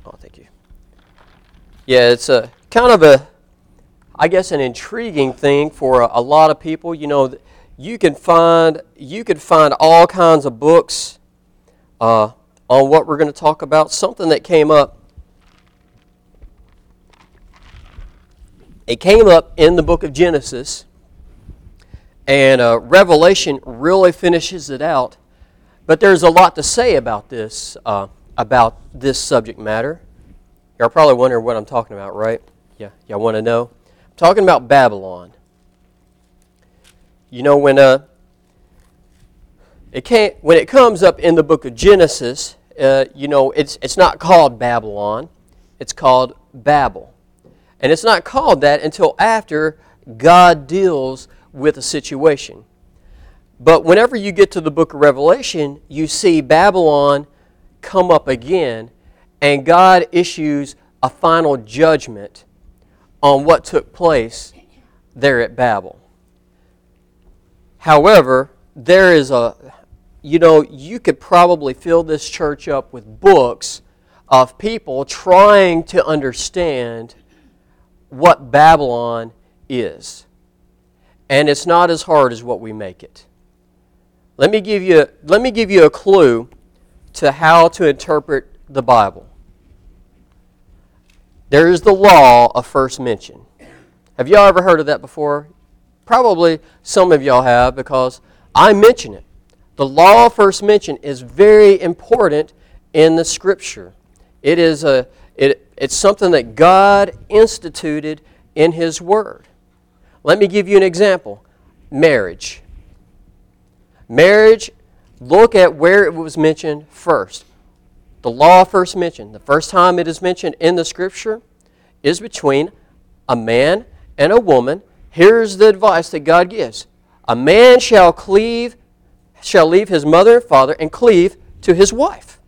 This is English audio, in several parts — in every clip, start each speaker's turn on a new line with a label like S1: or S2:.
S1: Oh, thank you. Yeah, it's a kind of I guess, an intriguing thing for a lot of people. You know, you could find all kinds of books on what we're going to talk about. Something that came up. It came up in the book of Genesis, and Revelation really finishes it out. But there's a lot to say about this subject matter. You're probably wondering what I'm talking about, right? Yeah, y'all want to know? I'm talking about Babylon. You know, when it comes up in the book of Genesis, it's not called Babylon. It's called Babel. And it's not called that until after God deals with a situation. But whenever you get to the book of Revelation, you see Babylon come up again, and God issues a final judgment on what took place there at Babel. However, there is you could probably fill this church up with books of people trying to understand what Babylon is. And it's not as hard as what we make it. Let me give you a clue to how to interpret the Bible. There is the law of first mention. Have y'all ever heard of that before? Probably some of y'all have, because I mention it. The law of first mention is very important in the Scripture. It's something that God instituted in His Word. Let me give you an example. Marriage. Marriage, look at where it was mentioned first. The law of first mention. The first time it is mentioned in the Scripture is between a man and a woman. Here's the advice that God gives. A man shall leave his mother and father and cleave to his wife.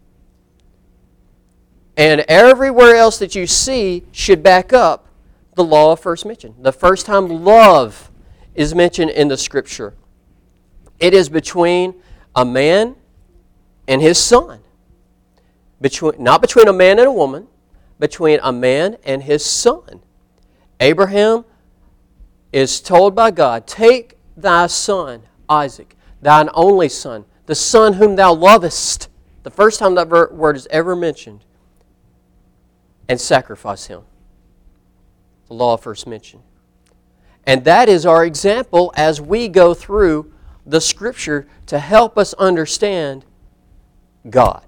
S1: And everywhere else that you see should back up the law of first mention. The first time love is mentioned in the Scripture, it is between a man and his son. Not between a man and a woman, between a man and his son. Abraham is told by God, take thy son, Isaac, thine only son, the son whom thou lovest, the first time that word is ever mentioned, and sacrifice him. The law of first mention. And that is our example as we go through the Scripture to help us understand God.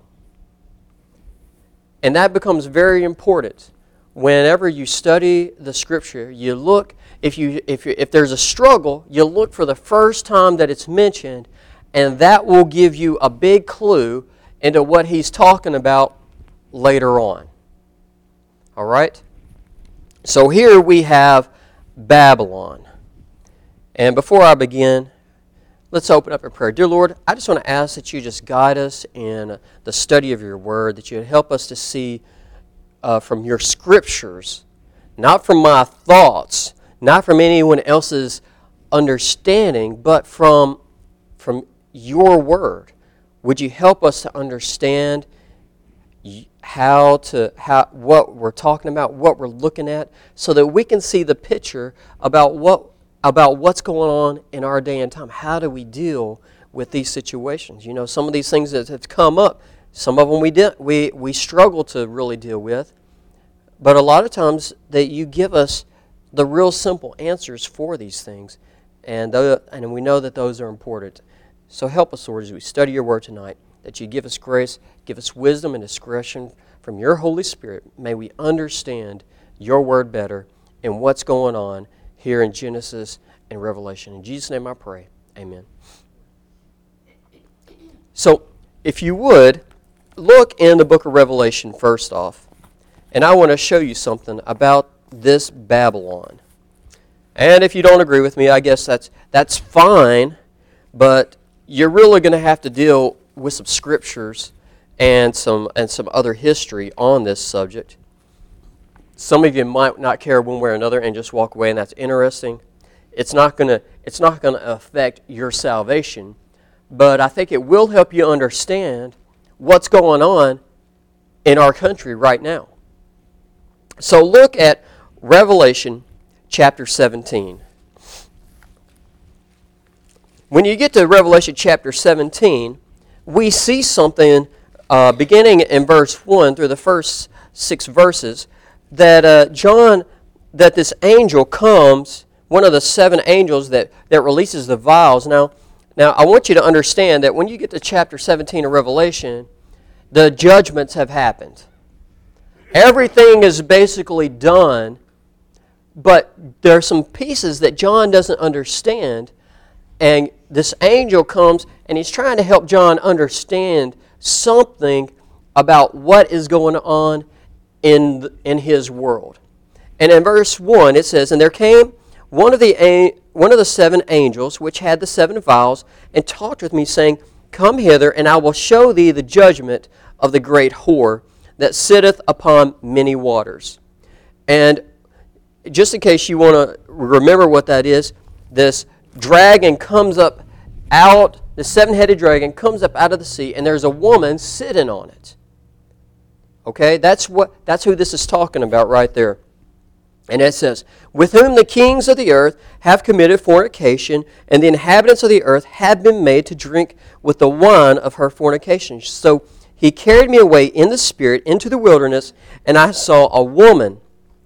S1: And that becomes very important. Whenever you study the Scripture, you look, if there's a struggle, you look for the first time that it's mentioned, and that will give you a big clue into what he's talking about later on. All right? So here we have Babylon. And before I begin, let's open up in prayer. Dear Lord, I just want to ask that you just guide us in the study of your word, that you help us to see from your Scriptures, not from my thoughts, not from anyone else's understanding, but from your word. Would you help us to understand what we're talking about, what we're looking at, so that we can see the picture about what's going on in our day and time. How do we deal with these situations? You know, some of these things that have come up, some of them we struggle to really deal with, but a lot of times that you give us the real simple answers for these things, and we know that those are important. So help us, Lord, as we study your word tonight, that you give us grace, give us wisdom and discretion from your Holy Spirit. May we understand your word better and what's going on here in Genesis and Revelation. In Jesus' name I pray. Amen. So, if you would, look in the book of Revelation first off, and I want to show you something about this Babylon. And if you don't agree with me, I guess that's fine, but you're really going to have to deal with some scriptures and some other history on this subject. Some of you might not care one way or another and just walk away, and that's interesting. It's not going to affect your salvation, but I think it will help you understand what's going on in our country right now. So look at Revelation chapter 17. When you get to Revelation chapter 17, we see something beginning in verse 1 through the first 6 verses that that this angel comes, one of the 7 angels that releases the vials. Now, I want you to understand that when you get to chapter 17 of Revelation, the judgments have happened. Everything is basically done, but there are some pieces that John doesn't understand, and this angel comes and he's trying to help John understand something about what is going on in his world. And in verse 1 it says, "And there came one of the 7 angels which had the 7 vials, and talked with me, saying, Come hither, and I will show thee the judgment of the great whore that sitteth upon many waters." And just in case you want to remember what that is, this dragon comes up out, the 7-headed dragon comes up out of the sea, and there's a woman sitting on it. Okay, that's who this is talking about right there. And it says, "With whom the kings of the earth have committed fornication, and the inhabitants of the earth have been made to drink with the wine of her fornication. So he carried me away in the spirit into the wilderness, and I saw a woman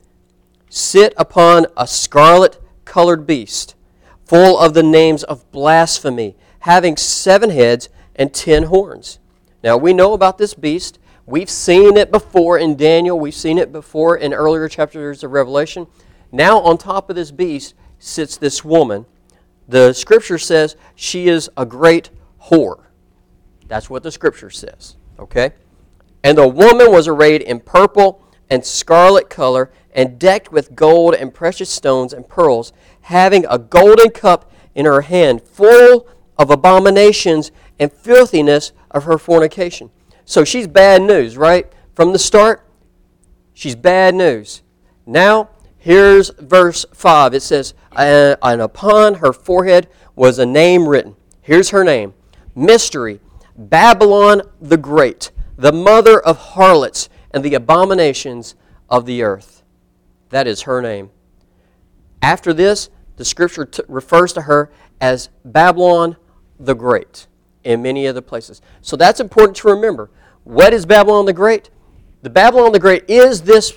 S1: sit upon a scarlet-colored beast, full of the names of blasphemy, having 7 heads and 10 horns." Now we know about this beast. We've seen it before in Daniel. We've seen it before in earlier chapters of Revelation. Now on top of this beast sits this woman. The Scripture says she is a great whore. That's what the Scripture says. Okay? "And the woman was arrayed in purple and scarlet color, and decked with gold and precious stones and pearls, having a golden cup in her hand, full of abominations and filthiness of her fornication." So she's bad news, right? From the start, she's bad news. Now, here's verse 5. It says, "And upon her forehead was a name written." Here's her name. "Mystery, Babylon the Great, the mother of harlots and the abominations of the earth." That is her name. After this, the Scripture refers to her as Babylon the Great in many other places. So that's important to remember. What is Babylon the Great? The Babylon the Great is this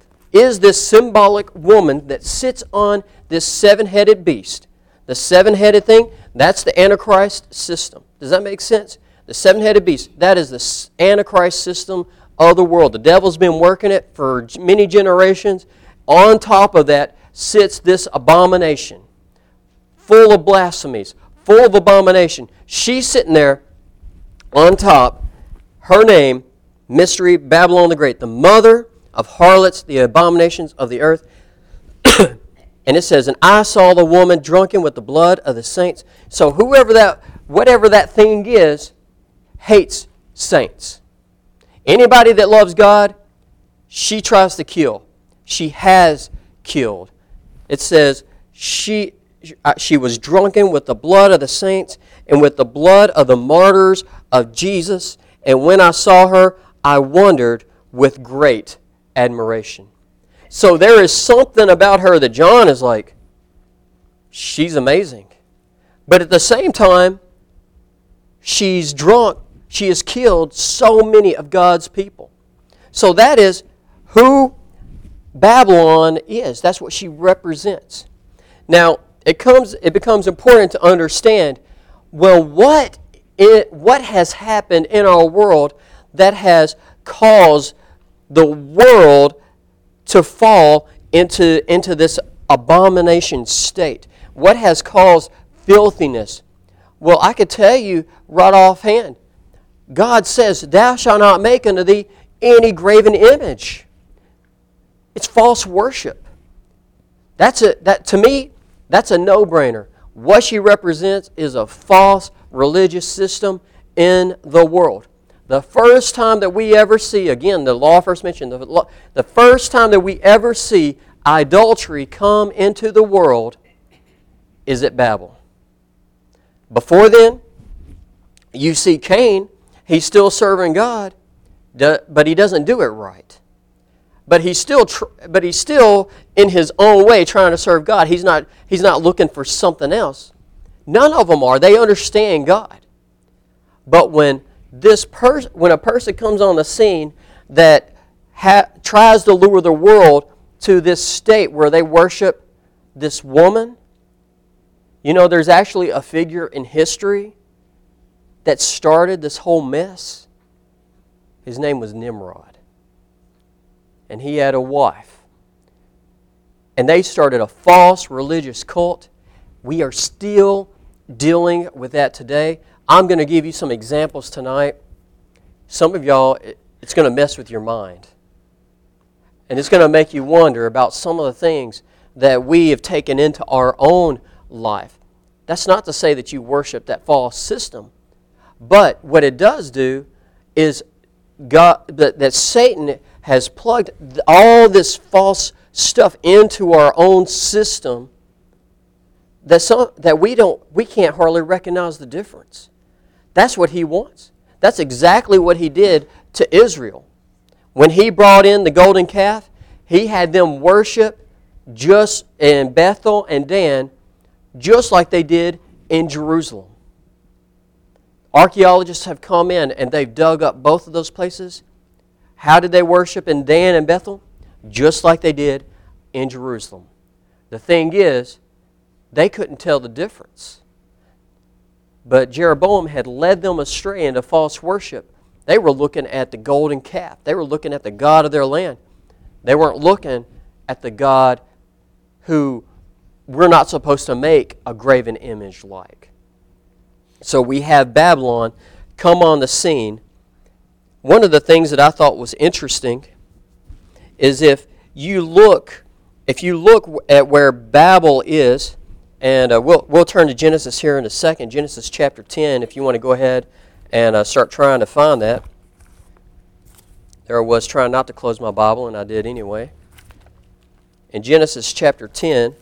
S1: symbolic woman that sits on this 7-headed beast. The 7-headed thing, that's the Antichrist system. Does that make sense? The 7-headed beast, that is the Antichrist system of the world. The devil's been working it for many generations. On top of that sits this abomination, full of blasphemies, full of abomination. She's sitting there on top. Her name, Mystery, Babylon the Great, the mother of harlots, the abominations of the earth. And it says, "And I saw the woman drunken with the blood of the saints." So whatever that thing is, hates saints. Anybody that loves God, she tries to kill. She has killed. It says she was drunken with the blood of the saints and with the blood of the martyrs of Jesus. And when I saw her, I wondered with great admiration. So there is something about her that John is like, she's amazing. But at the same time, she's drunk. She has killed so many of God's people. So that is who Babylon is. That's what she represents. Now, it becomes important to understand, well, what has happened in our world that has caused the world to fall into this abomination state? What has caused filthiness? Well, I could tell you right offhand. God says, "Thou shalt not make unto thee any graven image." It's false worship. To me, that's a no-brainer. What she represents is a false religious system in the world. The first time that we ever see, again, the law first mentioned, the first time that we ever see idolatry come into the world is at Babel. Before then, you see Cain, he's still serving God, but he doesn't do it right. but he's still in his own way trying to serve God. He's not looking for something else. None of them are. They understand God. But when a person comes on the scene that tries to lure the world to this state where they worship this woman, you know, there's actually a figure in history that started this whole mess. His name was Nimrod. And he had a wife. And they started a false religious cult. We are still dealing with that today. I'm going to give you some examples tonight. Some of y'all, it's going to mess with your mind. And it's going to make you wonder about some of the things that we have taken into our own life. That's not to say that you worship that false system. But what it does do is that Satan has plugged all this false stuff into our own system that we can't hardly recognize the difference. That's what he wants. That's exactly what he did to Israel. When he brought in the golden calf, he had them worship just in Bethel and Dan, just like they did in Jerusalem. Archaeologists have come in and they've dug up both of those places. How did they worship in Dan and Bethel? Just like they did in Jerusalem. The thing is, they couldn't tell the difference. But Jeroboam had led them astray into false worship. They were looking at the golden calf. They were looking at the God of their land. They weren't looking at the God who we're not supposed to make a graven image like. So we have Babylon come on the scene. One of the things that I thought was interesting is if you look at where Babel is, and we'll turn to Genesis here in a second, Genesis chapter 10, if you want to go ahead and start trying to find that. There I was trying not to close my Bible, and I did anyway. In Genesis chapter 10,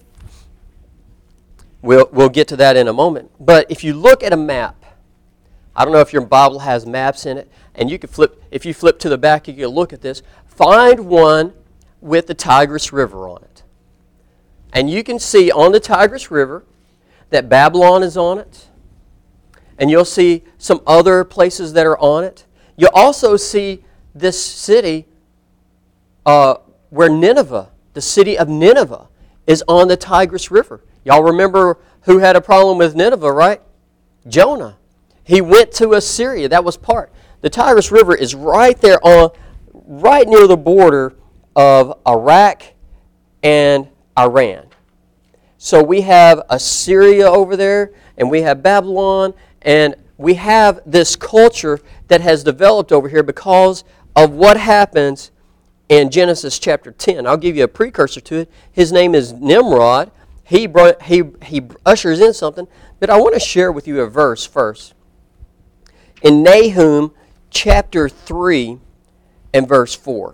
S1: we'll get to that in a moment. But if you look at a map, I don't know if your Bible has maps in it, and if you flip to the back, you can look at this. Find one with the Tigris River on it. And you can see on the Tigris River that Babylon is on it. And you'll see some other places that are on it. You'll also see this city where Nineveh, the city of Nineveh, is on the Tigris River. Y'all remember who had a problem with Nineveh, right? Jonah. He went to Assyria. That was part. The Tigris River is right there right near the border of Iraq and Iran. So we have Assyria over there, and we have Babylon, and we have this culture that has developed over here because of what happens in Genesis chapter 10. I'll give you a precursor to it. His name is Nimrod. He ushers in something, but I want to share with you a verse first. In Nahum chapter 3 and verse 4.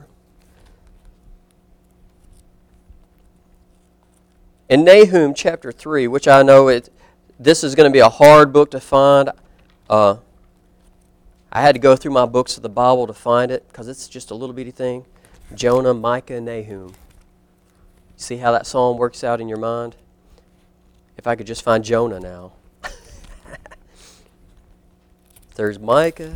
S1: In Nahum chapter 3, which I know this is going to be a hard book to find. I had to go through my books of the Bible to find it because it's just a little bitty thing. Jonah, Micah, Nahum. See how that psalm works out in your mind? If I could just find Jonah now. There's Micah.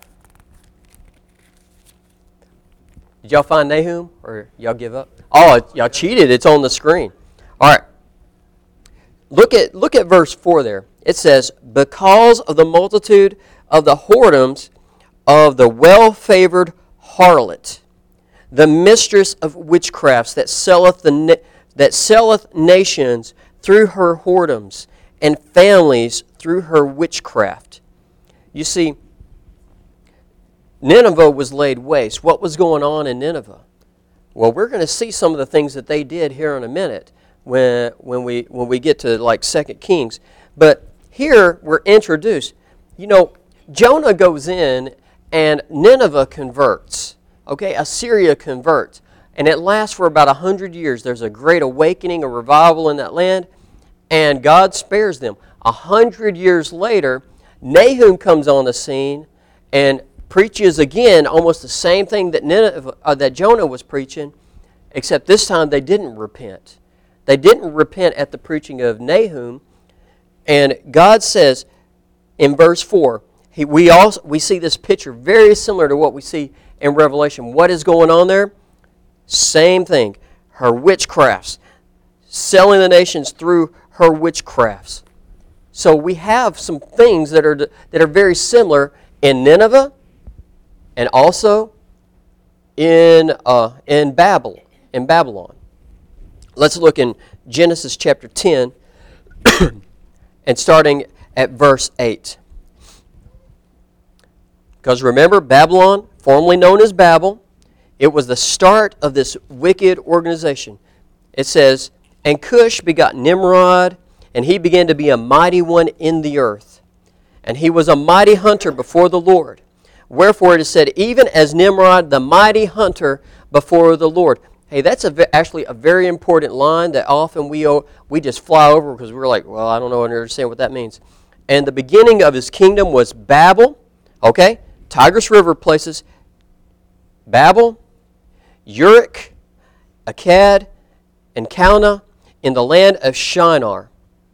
S1: Did y'all find Nahum or y'all give up? Oh, y'all cheated. It's on the screen. All right. Look at verse 4 there. It says, because of the multitude of the whoredoms of the well-favored harlot, the mistress of witchcrafts that selleth nations through her whoredoms, and families through her witchcraft. You see, Nineveh was laid waste. What was going on in Nineveh? Well, we're going to see some of the things that they did here in a minute when we get to like 2 Kings. But here we're introduced. You know, Jonah goes in and Nineveh converts. Okay, Assyria converts. And it lasts for about 100 years. There's a great awakening, a revival in that land, and God spares them. 100 years later, Nahum comes on the scene and preaches again almost the same thing that Jonah was preaching, except this time they didn't repent. They didn't repent at the preaching of Nahum. And God says in verse 4, we see this picture very similar to what we see in Revelation. What is going on there? Same thing. Her witchcrafts. Selling the nations through her witchcrafts. So we have some things that are very similar in Nineveh and also in Babylon. Let's look in Genesis chapter 10 and starting at verse 8. Because remember, Babylon, formerly known as Babel, it was the start of this wicked organization. It says, "And Cush begot Nimrod, and he began to be a mighty one in the earth. And he was a mighty hunter before the Lord. Wherefore it is said, even as Nimrod, the mighty hunter before the Lord." Hey, that's actually a very important line that often we just fly over because we're like, well, I don't know, I don't understand what that means. And the beginning of his kingdom was Babel, okay? Tigris River places Babel, Uruk, Akkad, and Calneh in the land of Shinar.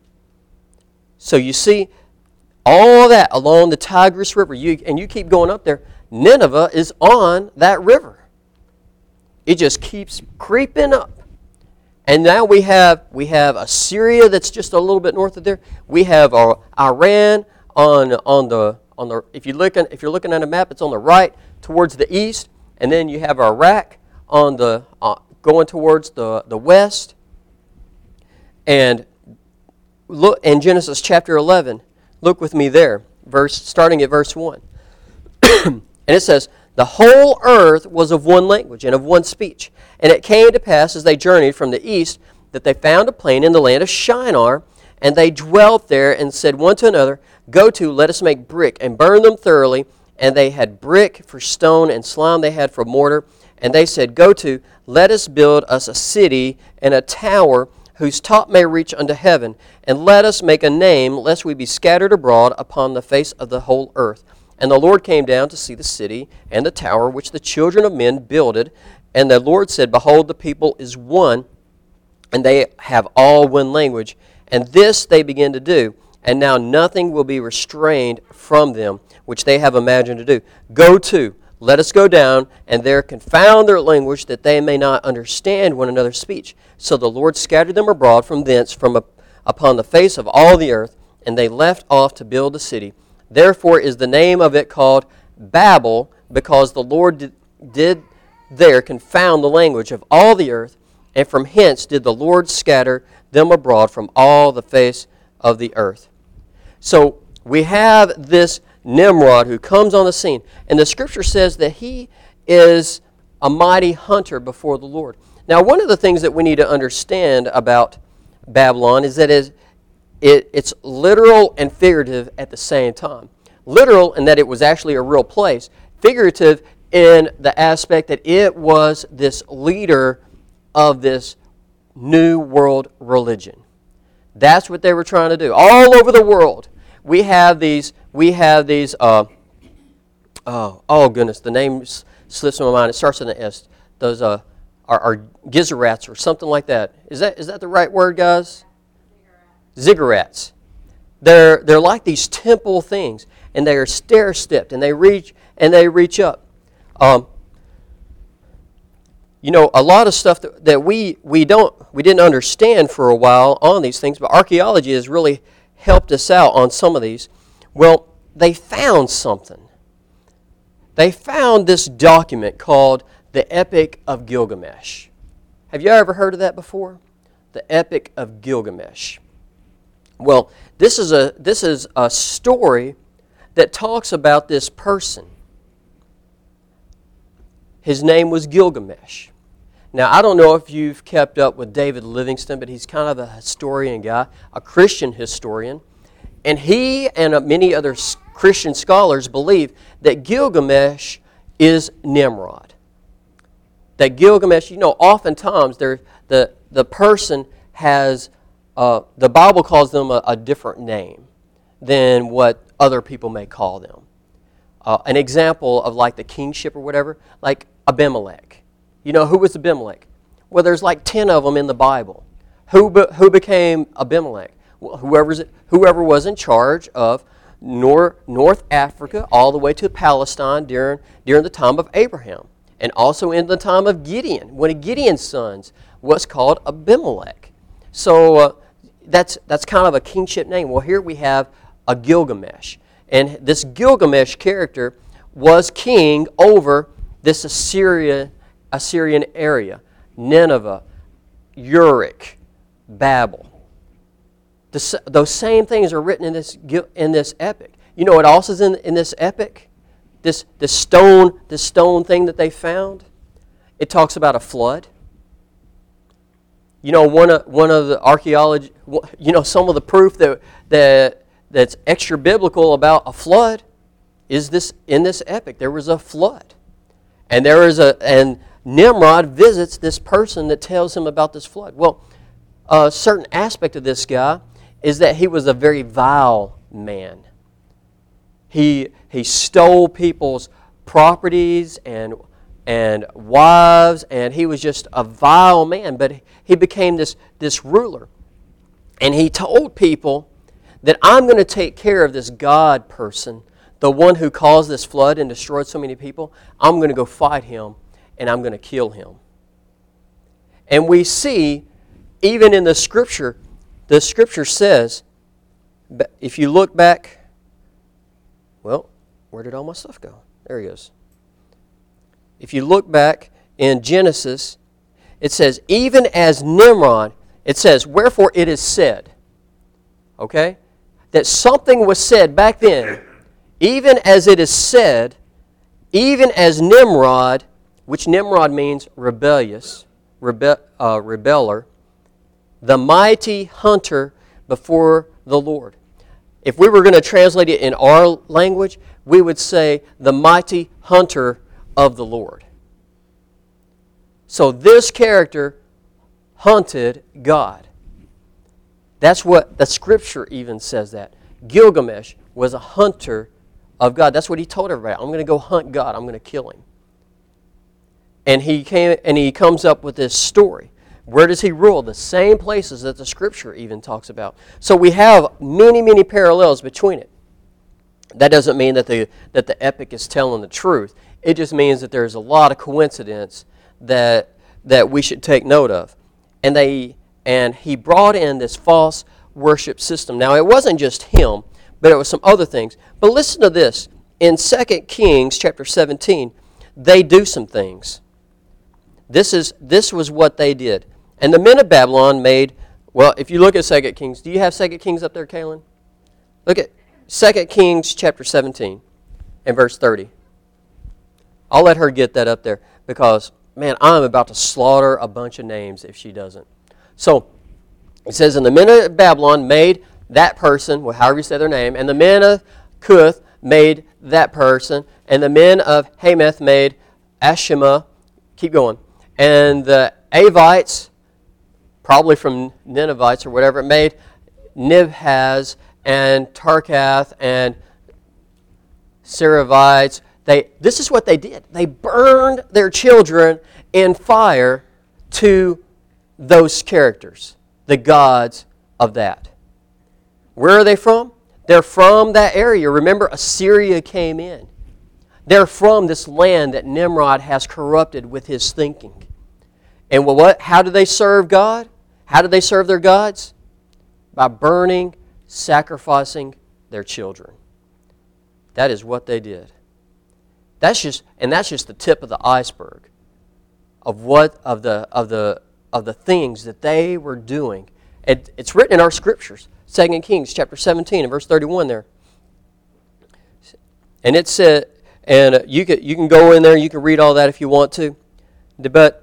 S1: So you see all that along the Tigris River. And you keep going up there. Nineveh is on that river. It just keeps creeping up. And now we have Assyria that's just a little bit north of there. We have Iran on the if you're looking at a map, it's on the right towards the east, and then you have Iraq on the going towards the west. And look in Genesis chapter 11. Look with me there, starting at verse 1. And it says, "The whole earth was of one language and of one speech. And it came to pass as they journeyed from the east that they found a plain in the land of Shinar, and they dwelt there and said one to another, Go to, let us make brick and burn them thoroughly. And they had brick for stone and slime they had for mortar. And they said, Go to, let us build us a city and a tower whose top may reach unto heaven. And let us make a name, lest we be scattered abroad upon the face of the whole earth. And the Lord came down to see the city and the tower which the children of men builded. And the Lord said, Behold, the people is one, and they have all one language. And this they begin to do. And now nothing will be restrained from them, which they have imagined to do. Go to, let us go down, and there confound their language, that they may not understand one another's speech. So the Lord scattered them abroad from thence, upon the face of all the earth, and they left off to build the city. Therefore is the name of it called Babel, because the Lord did there confound the language of all the earth, and from hence did the Lord scatter them abroad from all the face of the earth. So we have this Nimrod who comes on the scene, and the Scripture says that he is a mighty hunter before the Lord. Now, one of the things that we need to understand about Babylon is that it's literal and figurative at the same time. Literal in that it was actually a real place. Figurative in the aspect that it was this leader of this new world religion. That's what they were trying to do. All over the world, we have these, oh goodness, the name slips in my mind. It starts with an S. Those are Gizerats or something like that. Is that the right word, guys? Ziggurats. They're like these temple things, and they are stair-stepped, and they reach up. A lot of stuff that we didn't understand for a while on these things, but archaeology has really helped us out on some of these. Well, they found something. They found this document called the Epic of Gilgamesh. Have you ever heard of that before? The Epic of Gilgamesh. Well, this is a story that talks about this person. His name was Gilgamesh. Now, I don't know if you've kept up with David Livingstone, but he's kind of a historian guy, a Christian historian. And he and many other Christian scholars believe that Gilgamesh is Nimrod. That Gilgamesh, oftentimes the person has, the Bible calls them a different name than what other people may call them. An example of like the kingship or whatever, like Abimelech. Who was Abimelech? Well, there's like 10 of them in the Bible. Who became Abimelech? Well, whoever was in charge of North Africa all the way to Palestine during the time of Abraham. And also in the time of Gideon, one of Gideon's sons was called Abimelech. So that's kind of a kingship name. Well, here we have a Gilgamesh. And this Gilgamesh character was king over this Assyrian area. Nineveh, Uruk, Babel. Those same things are written in this epic. You know what else is in this epic? This stone thing that they found. It talks about a flood. You know, one of the archaeology. You know, some of the proof that's extra biblical about a flood is this in this epic. There was a flood, and Nimrod visits this person that tells him about this flood. Well, a certain aspect of this guy is that he was a very vile man. He stole people's properties and wives, and he was just a vile man. But he became this ruler, and he told people that I'm going to take care of this God person, the one who caused this flood and destroyed so many people. I'm going to go fight him, and I'm going to kill him. And we see, even in the Scripture says, if you look back, well, where did all my stuff go? There he goes. If you look back in Genesis, it says, even as Nimrod, it says, wherefore it is said, okay, that something was said back then, even as it is said, even as Nimrod, which Nimrod means rebellious, rebeller, the mighty hunter before the Lord. If we were going to translate it in our language, we would say the mighty hunter of the Lord. So this character hunted God. That's what the Scripture even says that. Gilgamesh was a hunter of God. That's what he told everybody. I'm going to go hunt God. I'm going to kill him. And he comes up with this story. Where does he rule? The same places that the Scripture even talks about. So we have many, many parallels between it. That doesn't mean that the epic is telling the truth. It just means that there's a lot of coincidence that we should take note of. And he brought in this false worship system. Now, it wasn't just him, but it was some other things. But listen to this. In 2 Kings chapter 17, they do some things. This was what they did. And the men of Babylon made, well, if you look at 2 Kings, do you have 2 Kings up there, Kaylin? Look at 2 Kings chapter 17 and verse 30. I'll let her get that up there because, man, I'm about to slaughter a bunch of names if she doesn't. So, it says, and the men of Babylon made that person, well, however you say their name, and the men of Cuth made that person, and the men of Hamath made Ashima, keep going, and the Avites, probably from Ninevites or whatever, made Nibhaz and Tarkath and Saravites. This is what they did. They burned their children in fire to those characters, the gods of that. Where are they from? They're from that area. Remember, Assyria came in. They're from this land that Nimrod has corrupted with his thinking. And how do they serve God? How do they serve their gods? By burning, sacrificing their children. That is what they did. That's just the tip of the iceberg of the things that they were doing. It's written in our scriptures, 2 Kings chapter 17 and verse 31 there. And it said, and you can go in there, you can read all that if you want to. But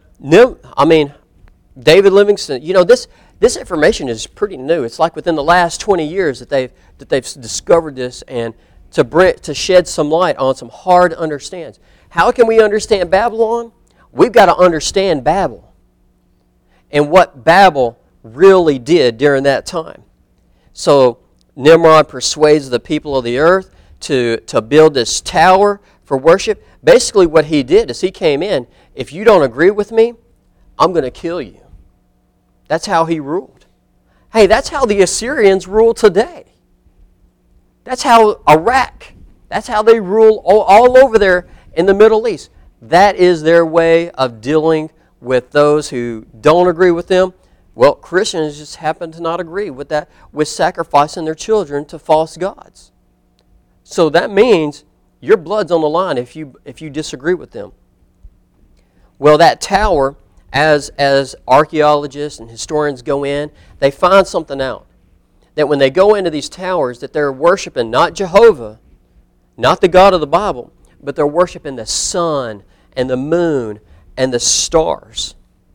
S1: David Livingstone, this information is pretty new. It's like within the last 20 years that they've discovered this, and to shed some light on some hard to understand. How can we understand Babylon? We've got to understand Babel and what Babel really did during that time. So Nimrod persuades the people of the earth to build this tower for worship. Basically what he did is he came in, if you don't agree with me, I'm going to kill you. That's how he ruled. Hey, that's how the Assyrians rule today. That's how Iraq, that's how they rule all over there in the Middle East. That is their way of dealing with those who don't agree with them. Well, Christians just happen to not agree with that, with sacrificing their children to false gods. So that means your blood's on the line if you disagree with them. Well, that tower, as archaeologists and historians go in, they find something out. That when they go into these towers, that they're worshiping not Jehovah, not the God of the Bible, but they're worshiping the sun and the moon and the stars.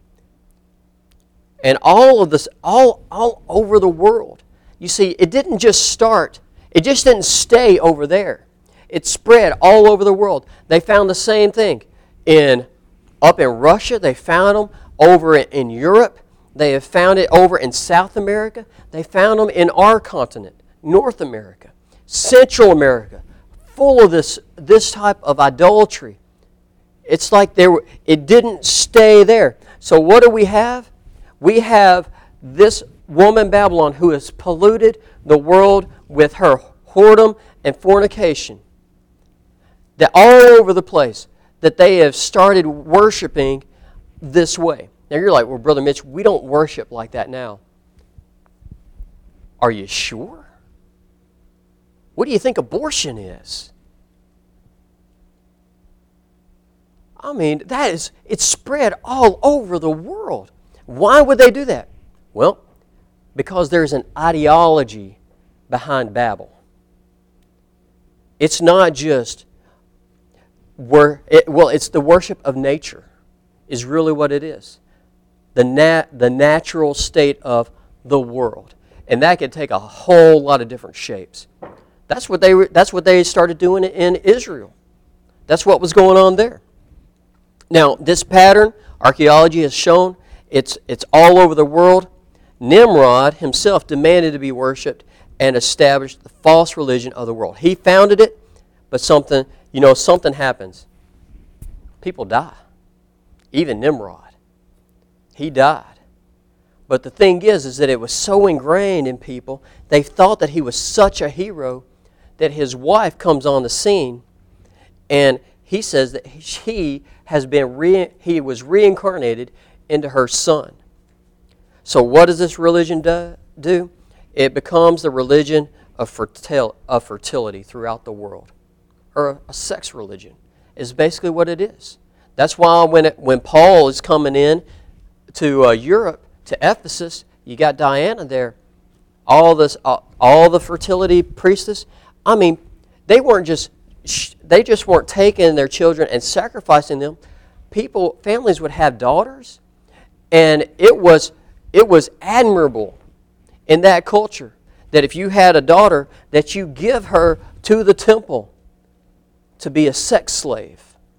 S1: And all of this, all over the world. You see, it didn't just start, it just didn't stay over there. It spread all over the world. They found the same thing up in Russia. They found them over in Europe. They have found it over in South America. They found them in our continent, North America, Central America, full of this type of idolatry. It's like it didn't stay there. So what do we have? We have this woman Babylon who has polluted the world with her whoredom and fornication. That all over the place, that they have started worshiping this way. Now you're like, well, Brother Mitch, we don't worship like that now. Are you sure? What do you think abortion is? I mean, it's spread all over the world. Why would they do that? Well, because there's an ideology behind Babel. It's not just it's the worship of nature is really what it is. The natural state of the world. And that could take a whole lot of different shapes. That's what they started doing in Israel. That's what was going on there. Now, this pattern, archaeology has shown, it's all over the world. Nimrod himself demanded to be worshipped and established the false religion of the world. He founded it, but something happens. People die. Even Nimrod. He died. But the thing is that it was so ingrained in people, they thought that he was such a hero that his wife comes on the scene and he says that he was reincarnated into her son. So what does this religion do? It becomes the religion of fertility throughout the world. Or a sex religion is basically what it is. That's why when Paul is coming in to Europe, to Ephesus, you got Diana there. All the fertility priestess. I mean, they just weren't taking their children and sacrificing them. Families would have daughters, and it was admirable in that culture that if you had a daughter, that you give her to the temple to be a sex slave.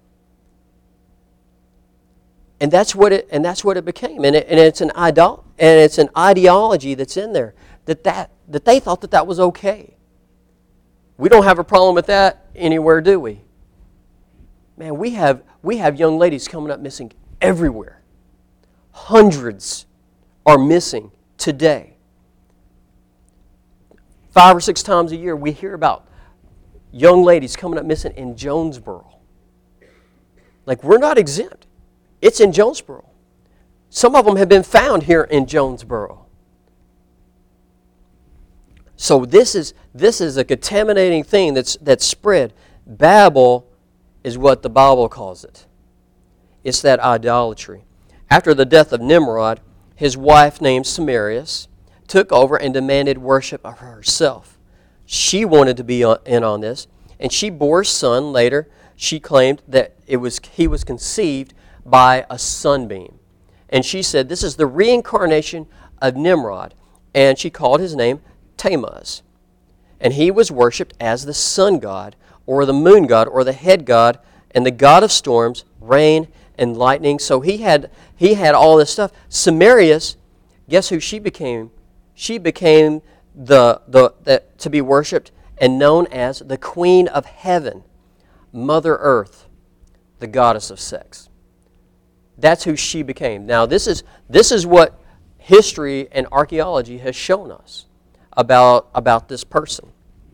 S1: And that's what it became. And it's an ideology that's in there that they thought that was okay. We don't have a problem with that anywhere, do we? Man, we have young ladies coming up missing everywhere. Hundreds are missing today. 5 or 6 times a year we hear about young ladies coming up missing in Jonesboro. Like, we're not exempt. It's in Jonesboro. Some of them have been found here in Jonesboro. So this is a contaminating thing that's spread. Babel is what the Bible calls it. It's that idolatry. After the death of Nimrod, his wife named Semiramis took over and demanded worship of herself. She wanted to be in on this, and she bore a son. Later, she claimed that he was conceived by a sunbeam. And she said, this is the reincarnation of Nimrod. And she called his name Tammuz. And he was worshipped as the sun god, or the moon god, or the head god, and the god of storms, rain, and lightning. So he had all this stuff. Semiramis, guess who she became? She became to be worshipped and known as the Queen of Heaven, Mother Earth, the goddess of sex. That's who she became. Now, this is what history and archaeology has shown us about this person.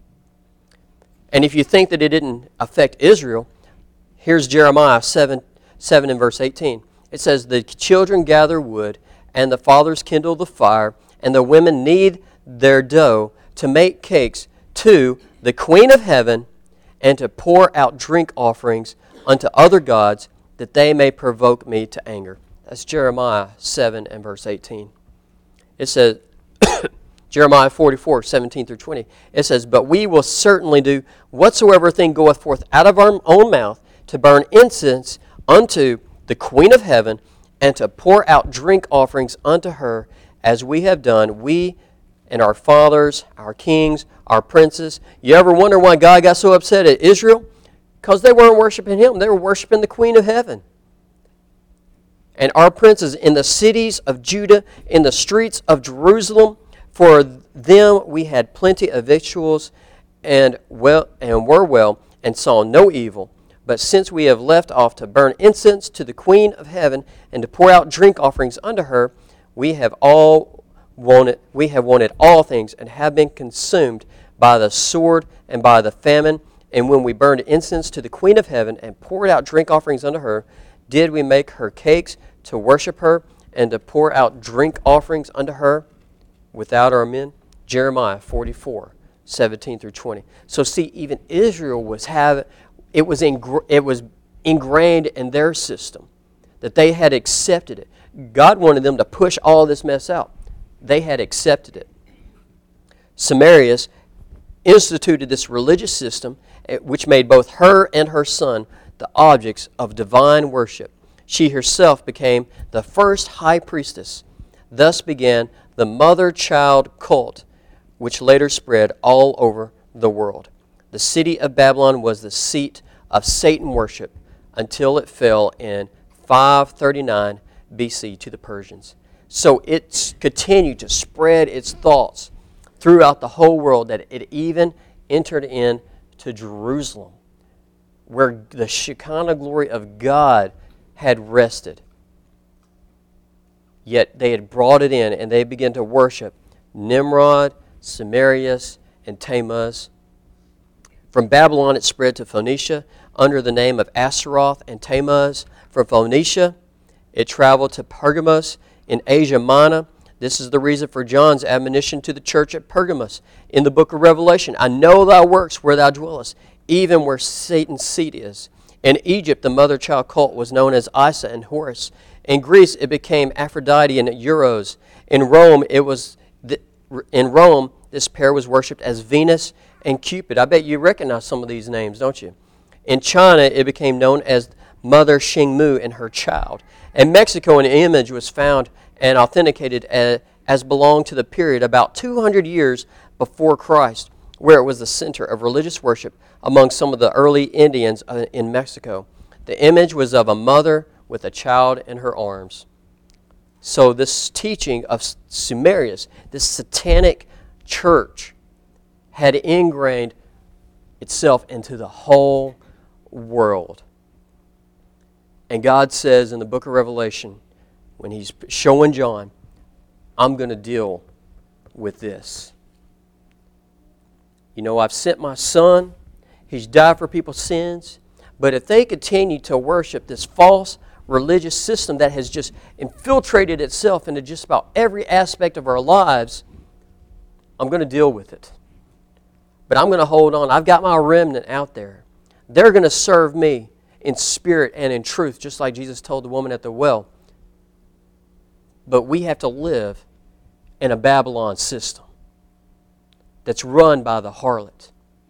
S1: And if you think that it didn't affect Israel, here's Jeremiah 7 and verse 18. It says, "The children gather wood, and the fathers kindle the fire, and the women knead their dough to make cakes to the Queen of Heaven, and to pour out drink offerings unto other gods, that they may provoke me to anger." That's Jeremiah 7 and verse 18. It says, Jeremiah 44, 17 through 20. It says, "But we will certainly do whatsoever thing goeth forth out of our own mouth, to burn incense unto the Queen of Heaven, and to pour out drink offerings unto her, as we have done, we and our fathers, our kings, our princes." You ever wonder why God got so upset at Israel? Because they weren't worshiping Him. They were worshiping the Queen of Heaven. "And our princes in the cities of Judah, in the streets of Jerusalem, for them we had plenty of victuals, and were well, and saw no evil. But since we have left off to burn incense to the Queen of Heaven, and to pour out drink offerings unto her, we have wanted all things, and have been consumed by the sword and by the famine. And when we burned incense to the Queen of Heaven, and poured out drink offerings unto her, did we make her cakes to worship her, and to pour out drink offerings unto her without our men?" Jeremiah 44, 17 through 20. So see, even Israel it was ingrained in their system that they had accepted it. God wanted them to push all this mess out. They had accepted it. Samarius instituted this religious system which made both her and her son the objects of divine worship. She herself became the first high priestess. Thus began the mother-child cult, which later spread all over the world. The city of Babylon was the seat of Satan worship until it fell in 539 BC to the Persians. So it continued to spread its thoughts throughout the whole world, that it even entered into Jerusalem, where the Shekinah glory of God had rested. Yet they had brought it in, and they began to worship Nimrod, Samarius, and Tammuz. From Babylon it spread to Phoenicia under the name of Astaroth and Tammuz. From Phoenicia it traveled to Pergamos in Asia Minor. This is the reason for John's admonition to the church at Pergamos in the book of Revelation. "I know thy works where thou dwellest, even where Satan's seat is." In Egypt, the mother-child cult was known as Isa and Horus. In Greece, it became Aphrodite and Eros. In Rome, this pair was worshipped as Venus and Cupid. I bet you recognize some of these names, don't you? In China, it became known as Mother Xingmu and her child. In Mexico, an image was found and authenticated as belonged to the period about 200 years before Christ, where it was the center of religious worship among some of the early Indians in Mexico. The image was of a mother with a child in her arms. So this teaching of Samarius, this satanic church, had ingrained itself into the whole world. And God says in the book of Revelation, when He's showing John, I'm going to deal with this. You know, I've sent my Son. He's died for people's sins. But if they continue to worship this false religious system that has just infiltrated itself into just about every aspect of our lives, I'm going to deal with it. But I'm going to hold on. I've got my remnant out there. They're going to serve me in spirit and in truth, just like Jesus told the woman at the well. But we have to live in a Babylon system that's run by the harlot.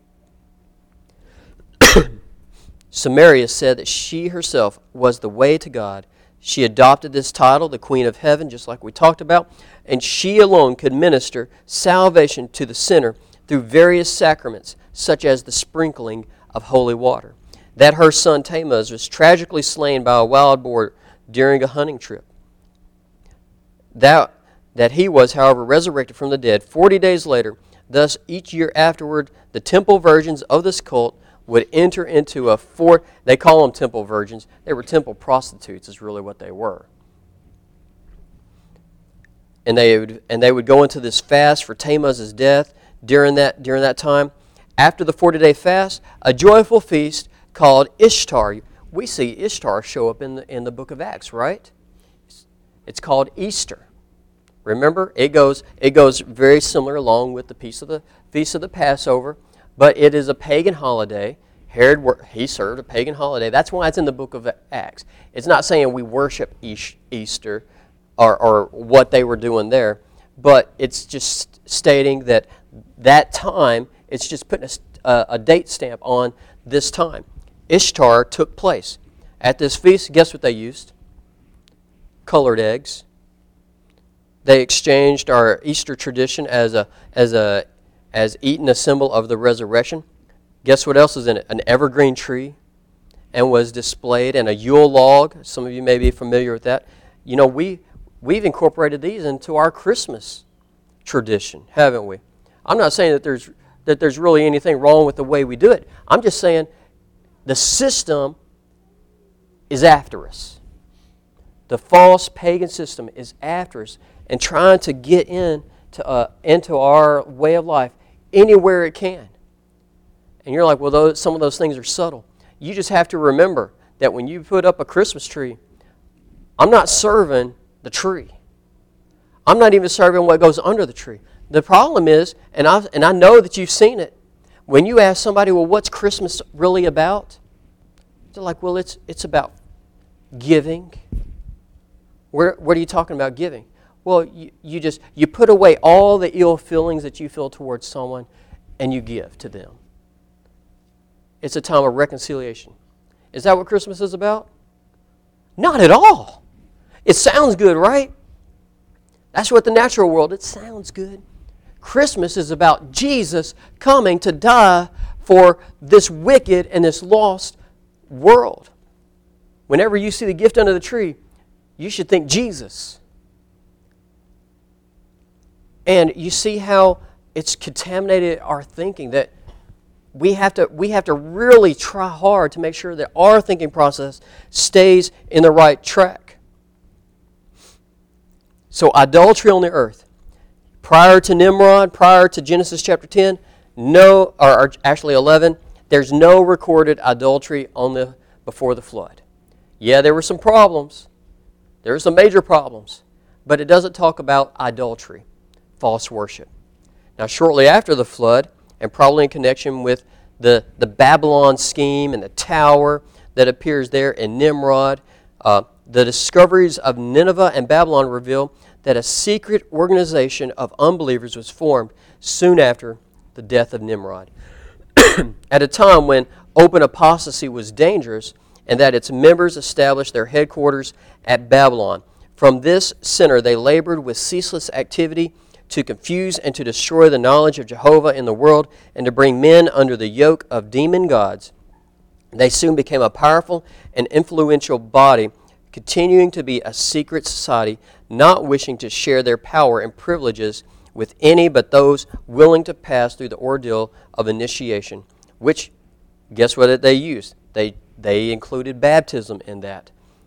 S1: Samaria said that she herself was the way to God. She adopted this title, the Queen of Heaven, just like we talked about, and she alone could minister salvation to the sinner through various sacraments, such as the sprinkling of holy water. That her son Tammuz was tragically slain by a wild boar during a hunting trip. That he was, however, resurrected from the dead 40 days later. Thus, each year afterward, the temple virgins of this cult would enter into a fort. They call them temple virgins. They were temple prostitutes is really what they were. And they would go into this fast for Tammuz's death during that time. After the 40-day fast, a joyful feast called Ishtar. We see Ishtar show up in the book of Acts, right? It's called Easter. Remember, it goes very similar along with the feast of the Passover, but it is a pagan holiday. Herod, he served a pagan holiday. That's why it's in the book of Acts. It's not saying we worship Easter or what they were doing there, but it's just stating that time, it's just putting a date stamp on this time. Ishtar took place. At this feast, guess what they used? Colored eggs. They exchanged our Easter tradition as eating a symbol of the resurrection. Guess what else is in it? An evergreen tree, and was displayed, and a Yule log. Some of you may be familiar with that. You know, we've incorporated these into our Christmas tradition, haven't we? I'm not saying that there's really anything wrong with the way we do it. I'm just saying the system is after us. The false pagan system is after us and trying to get into our way of life anywhere it can. And you're like, well, some of those things are subtle. You just have to remember that when you put up a Christmas tree, I'm not serving the tree. I'm not even serving what goes under the tree. The problem is, and I know that you've seen it, when you ask somebody, well, what's Christmas really about? They're like, well, it's about giving. What are you talking about giving? Well, you put away all the ill feelings that you feel towards someone and you give to them. It's a time of reconciliation. Is that what Christmas is about? Not at all. It sounds good, right? That's what the natural world, it sounds good. Christmas is about Jesus coming to die for this wicked and this lost world. Whenever you see the gift under the tree, you should think Jesus. And you see how it's contaminated our thinking, that we have to really try hard to make sure that our thinking process stays in the right track. So idolatry on the earth. Prior to Nimrod, prior to Genesis chapter 10, or actually 11, there's no recorded idolatry before the flood. Yeah, there were some problems. There were some major problems. But it doesn't talk about idolatry, false worship. Now, shortly after the flood, and probably in connection with the Babylon scheme and the tower that appears there in Nimrod, the discoveries of Nineveh and Babylon reveal that a secret organization of unbelievers was formed soon after the death of Nimrod. At a time when open apostasy was dangerous and that its members established their headquarters at Babylon. From this center they labored with ceaseless activity to confuse and to destroy the knowledge of Jehovah in the world and to bring men under the yoke of demon gods. They soon became a powerful and influential body, continuing to be a secret society, not wishing to share their power and privileges with any but those willing to pass through the ordeal of initiation, which, guess what they used? They included baptism in that.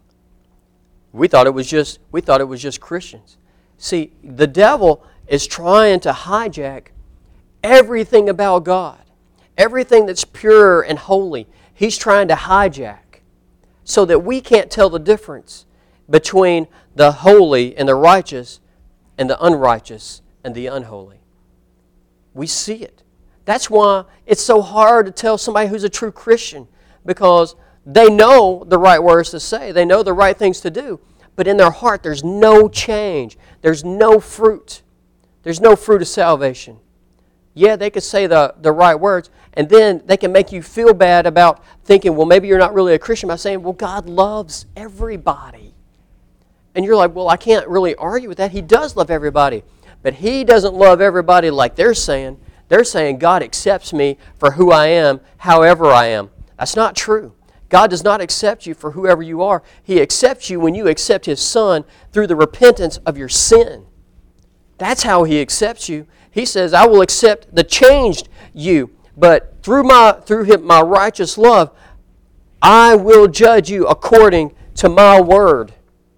S1: We thought it was just Christians. See, the devil is trying to hijack everything about God, everything that's pure and holy. He's trying to hijack so that we can't tell the difference between the holy and the righteous and the unrighteous and the unholy. We see it. That's why it's so hard to tell somebody who's a true Christian, because they know the right words to say. They know the right things to do. But in their heart, there's no change. There's no fruit. There's no fruit of salvation. Yeah, they could say the right words, and then they can make you feel bad about thinking, well, maybe you're not really a Christian, by saying, well, God loves everybody. And you're like, well, I can't really argue with that. He does love everybody. But He doesn't love everybody like they're saying. They're saying God accepts me for who I am, however I am. That's not true. God does not accept you for whoever you are. He accepts you when you accept His Son through the repentance of your sin. That's how He accepts you. He says, I will accept the changed you But through my righteous love, I will judge you according to my word.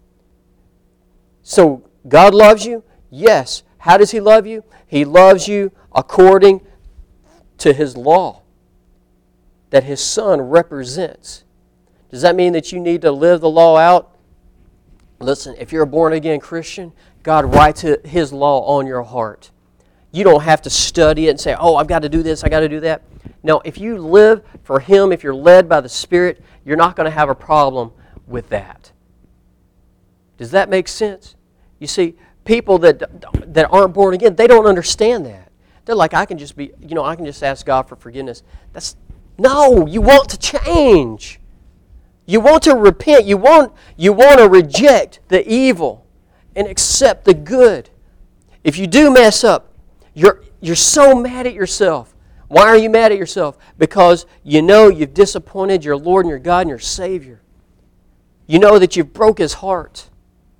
S1: So God loves you? Yes. How does He love you? He loves you according to His law that His Son represents. Does that mean that you need to live the law out? Listen, if you're a born-again Christian, God writes His law on your heart. You don't have to study it and say, oh, I've got to do this, I've got to do that. No, if you live for Him, if you're led by the Spirit, you're not going to have a problem with that. Does that make sense? You see, people that aren't born again, they don't understand that. They're like, I can just ask God for forgiveness. No, you want to change. You want to repent. You want to reject the evil and accept the good. If you do mess up, you're so mad at yourself. Why are you mad at yourself? Because you know you've disappointed your Lord and your God and your Savior. You know that you've broke His heart.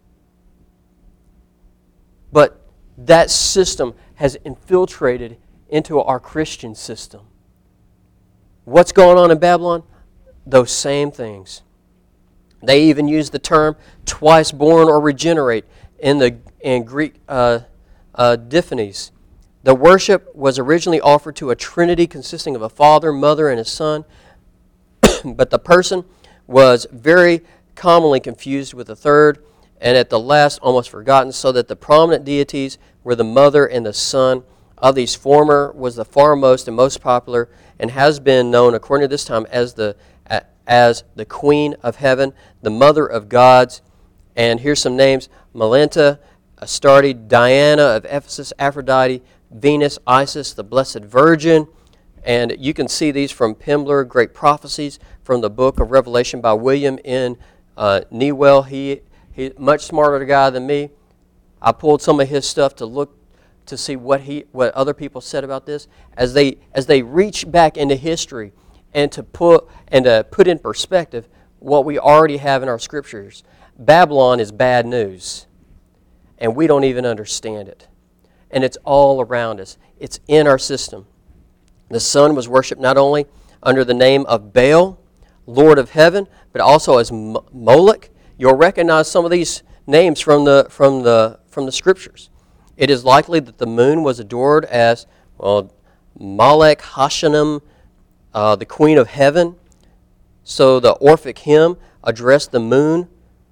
S1: But that system has infiltrated into our Christian system. What's going on in Babylon? Those same things. They even use the term twice born or regenerate in Greek diphthanies. The worship was originally offered to a trinity consisting of a father, mother, and a son, but the person was very commonly confused with a third, and at the last almost forgotten, so that the prominent deities were the mother and the son. Of these former was the foremost and most popular, and has been known, according to this time, as the Queen of Heaven, the Mother of Gods. And here's some names: Melita, Astarte, Diana of Ephesus, Aphrodite, Venus, Isis, the Blessed Virgin. And you can see these from Pimler, Great Prophecies, from the book of Revelation by William N. Newell. He's much smarter guy than me. I pulled some of his stuff to look to see what other people said about this. As they reach back into history and to put in perspective what we already have in our scriptures, Babylon is bad news, and we don't even understand it. And it's all around us. It's in our system. The sun was worshipped not only under the name of Baal, Lord of Heaven, but also as Moloch. You'll recognize some of these names from the scriptures. It is likely that the moon was adored as Malek Hashanim, the Queen of Heaven. So the Orphic hymn addressed the moon.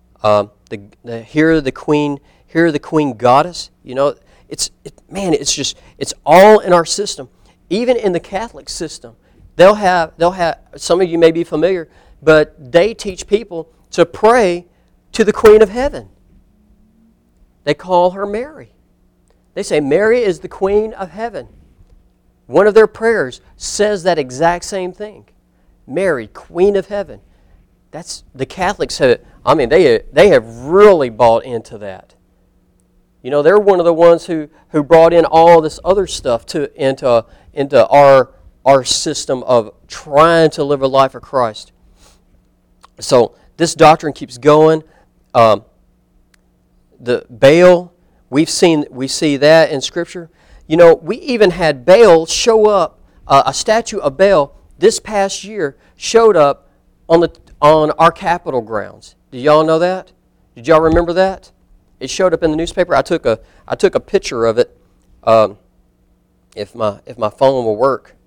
S1: Here the Queen Goddess. You know, it's all in our system. Even in the Catholic system, they'll have. Some of you may be familiar, but they teach people to pray to the Queen of Heaven. They call her Mary. They say Mary is the Queen of Heaven. One of their prayers says that exact same thing. Mary, Queen of Heaven. That's the Catholics have. They have really bought into that. You know, they're one of the ones who brought in all this other stuff into our system of trying to live a life for Christ. So this doctrine keeps going. The Baal, we see that in Scripture. You know, we even had Baal show up. A statue of Baal this past year showed up on our Capitol grounds. Did y'all know that? Did y'all remember that? It showed up in the newspaper. I took a picture of it. If my phone will work.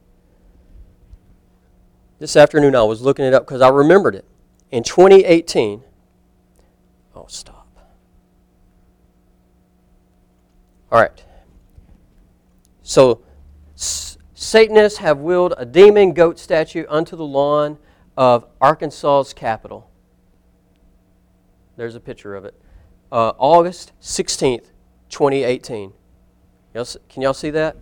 S1: This afternoon I was looking it up because I remembered it. In 2018. Oh, stop. All right. So, Satanists have wheeled a demon goat statue onto the lawn of Arkansas's Capitol. There's a picture of it. August 16th, 2018. Can y'all see that?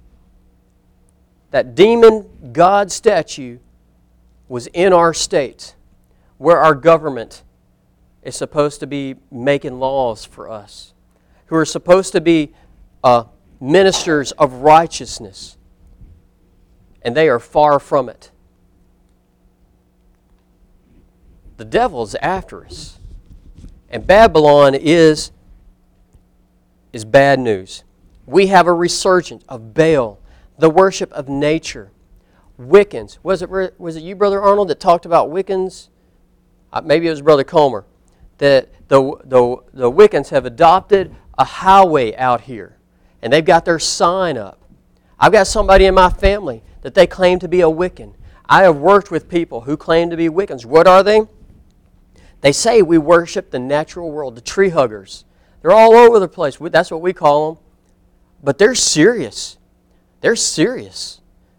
S1: That demon god statue was in our state, where our government is supposed to be making laws for us, who are supposed to be ministers of righteousness, and they are far from it. The devil's after us, and Babylon is bad news. We have a resurgence of Baal, the worship of nature, Wiccans. Was it you, Brother Arnold, that talked about Wiccans? Maybe it was Brother Comer. That the Wiccans have adopted a highway out here, and they've got their sign up. I've got somebody in my family that they claim to be a Wiccan. I have worked with people who claim to be Wiccans. What are they? They say we worship the natural world, the tree huggers. They're all over the place. That's what we call them. But they're serious. They're serious.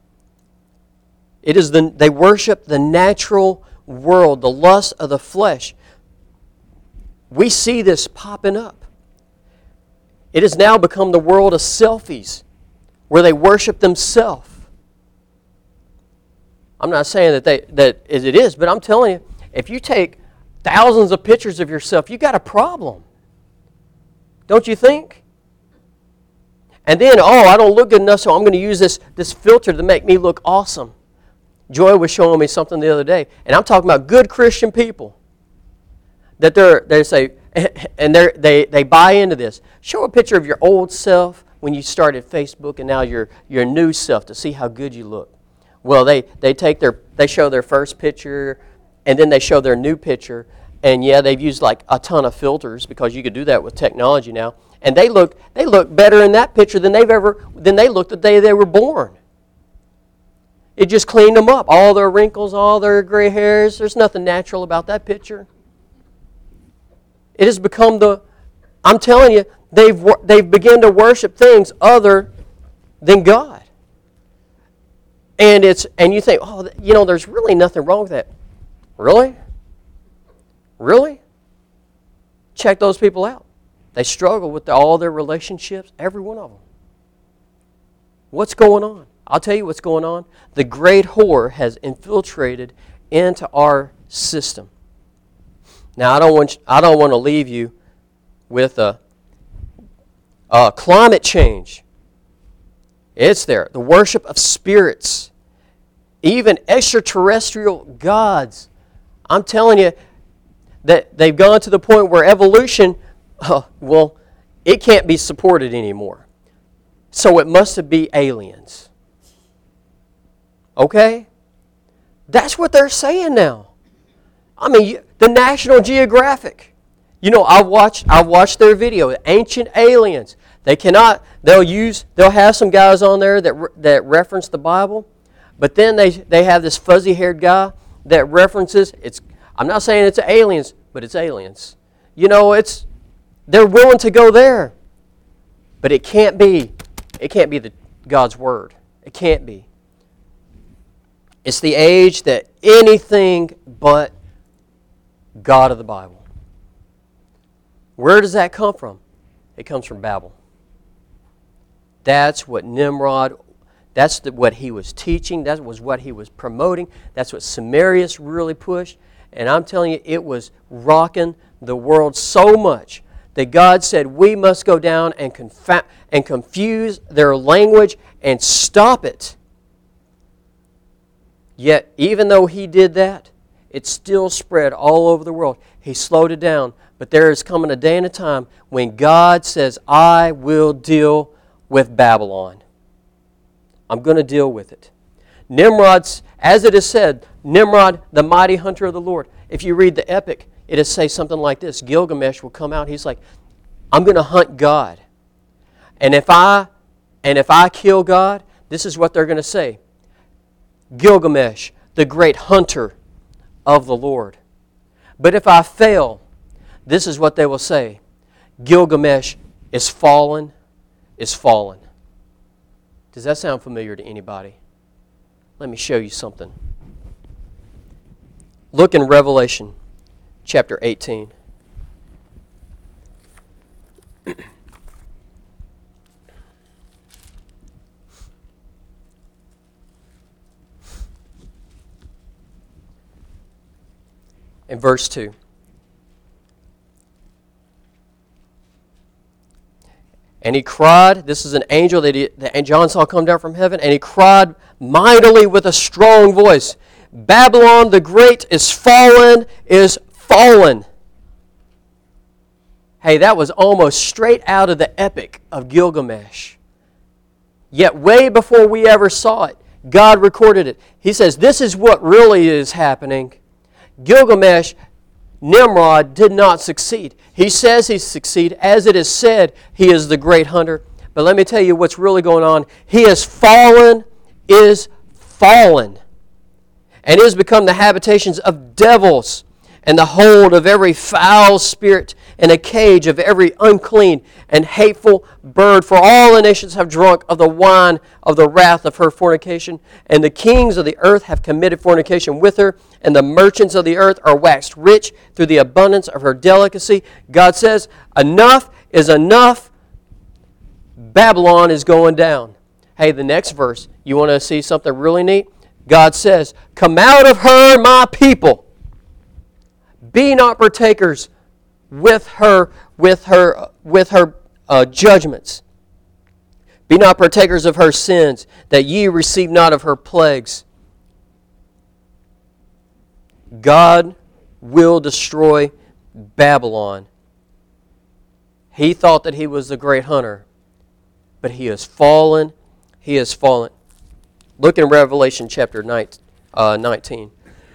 S1: They worship the natural world, the lust of the flesh. We see this popping up. It has now become the world of selfies, where they worship themselves. I'm not saying that it is, but I'm telling you, if you take thousands of pictures of yourself, you got a problem. Don't you think? And then, I don't look good enough, so I'm going to use this filter to make me look awesome. Joy was showing me something the other day, and I'm talking about good Christian people that they say, and they buy into this. Show a picture of your old self when you started Facebook, and now your new self to see how good you look. Well, they show their first picture, and then they show their new picture, and yeah, they've used like a ton of filters because you could do that with technology now, and they look better in that picture than they looked the day they were born. It just cleaned them up. All their wrinkles, all their gray hairs. There's nothing natural about that picture. It has become I'm telling you, they've begun to worship things other than God. And you think, there's really nothing wrong with that. Really? Really? Check those people out. They struggle with all their relationships, every one of them. What's going on? I'll tell you what's going on. The great whore has infiltrated into our system. Now, I don't want to leave you with climate change. It's there. The worship of spirits, even extraterrestrial gods. I'm telling you that they've gone to the point where evolution, it can't be supported anymore. So it must be aliens. Okay? That's what they're saying now. I mean, the National Geographic. I've watched their video, Ancient Aliens. They'll have some guys on there that reference the Bible, but then they have this fuzzy-haired guy that references, I'm not saying it's aliens, but it's aliens. They're willing to go there. But it can't be God's Word. It can't be. It's the age that anything but God of the Bible. Where does that come from? It comes from Babel. That's what Nimrod, what he was teaching. That was what he was promoting. That's what Samarius really pushed. And I'm telling you, it was rocking the world so much that God said we must go down and confuse their language and stop it. Yet, even though he did that, it still spread all over the world. He slowed it down. But there is coming a day and a time when God says, I will deal with Babylon. I'm going to deal with it. Nimrod's, as it is said, Nimrod, the mighty hunter of the Lord. If you read the epic, it is say something like this. Gilgamesh will come out. He's like, I'm going to hunt God. And if I kill God, this is what they're going to say. Gilgamesh, the great hunter of the Lord. But if I fail, this is what they will say. Gilgamesh is fallen, is fallen. Does that sound familiar to anybody? Let me show you something. Look in Revelation chapter 18. In verse 2. And he cried, this is an angel that John saw come down from heaven, and he cried mightily with a strong voice, Babylon the Great is fallen, is fallen. Hey, that was almost straight out of the epic of Gilgamesh. Yet way before we ever saw it, God recorded it. He says, this is what really is happening. Gilgamesh, Nimrod, did not succeed. He says he succeeded. As it is said, he is the great hunter. But let me tell you what's really going on. He is fallen, and has become the habitations of devils, and the hold of every foul spirit, and a cage of every unclean and hateful bird. For all the nations have drunk of the wine of the wrath of her fornication, and the kings of the earth have committed fornication with her, and the merchants of the earth are waxed rich through the abundance of her delicacy. God says, enough is enough. Babylon is going down. Hey, the next verse, you want to see something really neat? God says, come out of her, my people. Be not partakers with her judgments. Be not partakers of her sins, that ye receive not of her plagues. God will destroy Babylon. He thought that he was the great hunter, but he has fallen. He has fallen. Look in Revelation chapter 19.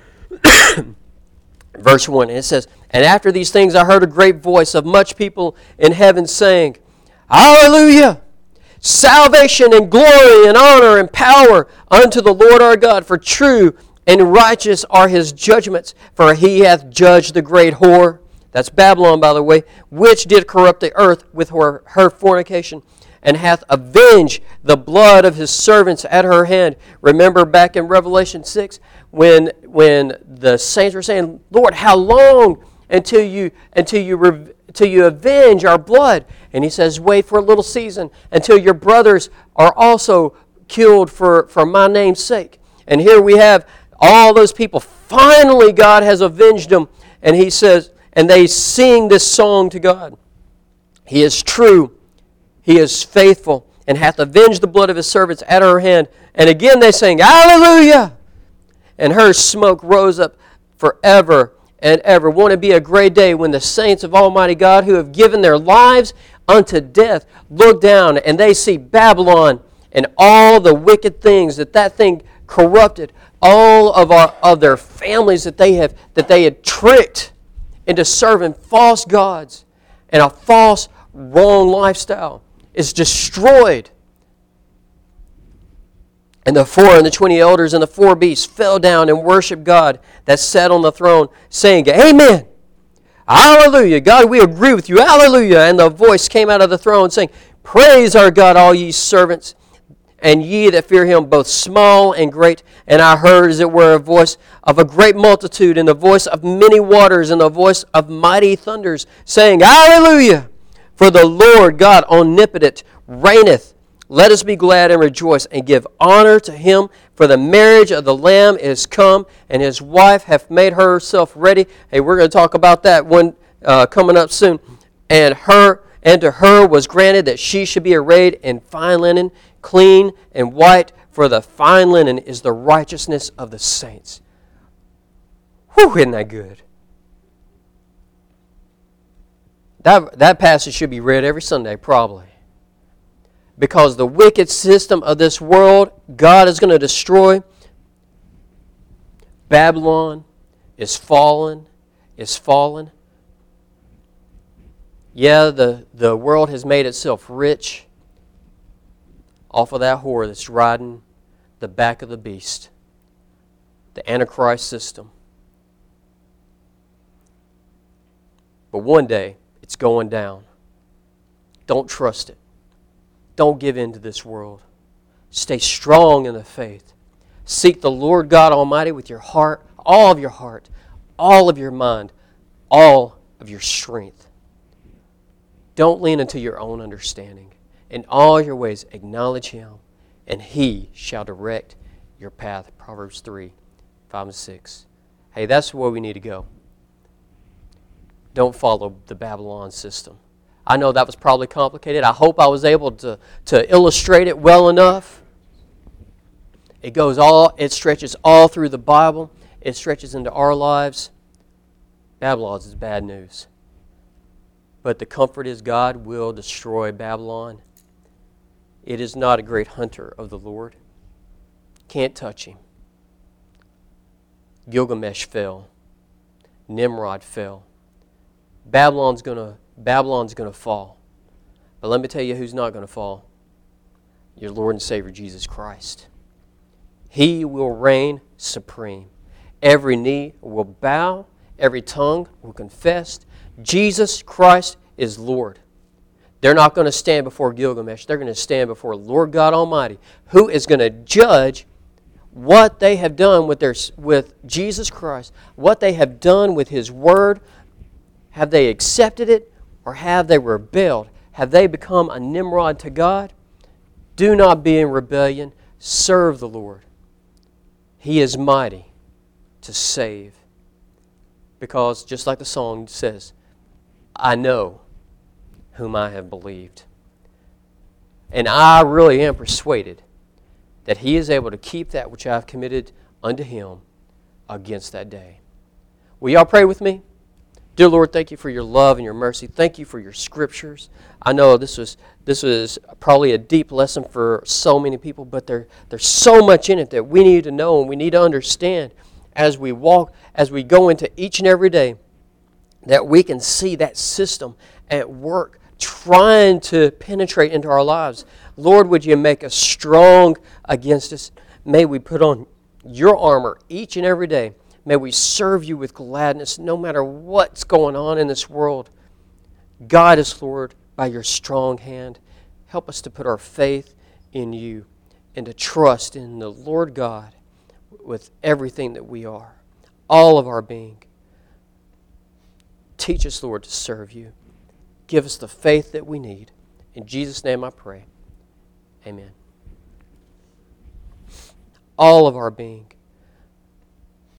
S1: Verse 1, and it says, and after these things I heard a great voice of much people in heaven saying, Hallelujah! Salvation and glory and honor and power unto the Lord our God, for true and righteous are his judgments, for he hath judged the great whore, that's Babylon, by the way, which did corrupt the earth with her fornication, and hath avenged the blood of his servants at her hand. Remember back in Revelation 6 when the saints were saying, Lord, how long until you avenge our blood? And he says, wait for a little season until your brothers are also killed for my name's sake. And here we have all those people. Finally, God has avenged them. And he says, and they sing this song to God. He is true. He is faithful, and hath avenged the blood of his servants at her hand. And again they sang, Hallelujah! And her smoke rose up forever and ever. Won't it be a great day when the saints of Almighty God, who have given their lives unto death, look down and they see Babylon and all the wicked things that thing corrupted, all of their families that they had tricked into serving false gods and a false, wrong lifestyle, is destroyed. And the 4 and the 20 elders and the 4 beasts fell down and worshiped God that sat on the throne, saying, Amen. Hallelujah. God, we agree with you. Hallelujah. And the voice came out of the throne saying, Praise our God, all ye servants, and ye that fear him, both small and great. And I heard, as it were, a voice of a great multitude, and the voice of many waters, and the voice of mighty thunders, saying, Hallelujah. For the Lord God omnipotent reigneth. Let us be glad and rejoice, and give honor to him, for the marriage of the Lamb is come, and his wife hath made herself ready. Hey, we're going to talk about that one coming up soon. And to her was granted that she should be arrayed in fine linen, clean and white, for the fine linen is the righteousness of the saints. Whew, isn't that good? That passage should be read every Sunday, probably. Because the wicked system of this world, God is going to destroy. Babylon is fallen. Yeah, the world has made itself rich off of that whore that's riding the back of the beast, the Antichrist system. But one day, it's going down. Don't trust it. Don't give in to this world. Stay strong in the faith. Seek the Lord God Almighty with your heart, all of your heart, all of your mind, all of your strength. Don't lean into your own understanding. In all your ways, acknowledge him, and he shall direct your path. Proverbs 3, 5 and 6. Hey, that's where we need to go. Don't follow the Babylon system. I know that was probably complicated. I hope I was able to illustrate it well enough. It stretches all through the Bible. It stretches into our lives. Babylon is bad news. But the comfort is God will destroy Babylon. It is not a great hunter of the Lord. Can't touch him. Gilgamesh fell. Nimrod fell. Babylon's going to fall. But let me tell you who's not going to fall. Your Lord and Savior, Jesus Christ. He will reign supreme. Every knee will bow. Every tongue will confess Jesus Christ is Lord. They're not going to stand before Gilgamesh. They're going to stand before Lord God Almighty, who is going to judge what they have done with Jesus Christ, what they have done with His Word. Have they accepted it, or have they rebelled? Have they become a Nimrod to God? Do not be in rebellion. Serve the Lord. He is mighty to save. Because just like the song says, I know whom I have believed. And I really am persuaded that He is able to keep that which I have committed unto Him against that day. Will y'all pray with me? Dear Lord, thank you for your love and your mercy. Thank you for your scriptures. I know this was probably a deep lesson for so many people, but there's so much in it that we need to know and we need to understand as we go into each and every day, that we can see that system at work trying to penetrate into our lives. Lord, would you make us strong against us? May we put on your armor each and every day. May we serve you with gladness no matter what's going on in this world. Guide us, Lord, by your strong hand. Help us to put our faith in you and to trust in the Lord God with everything that we are, all of our being. Teach us, Lord, to serve you. Give us the faith that we need. In Jesus' name I pray. Amen. All of our being.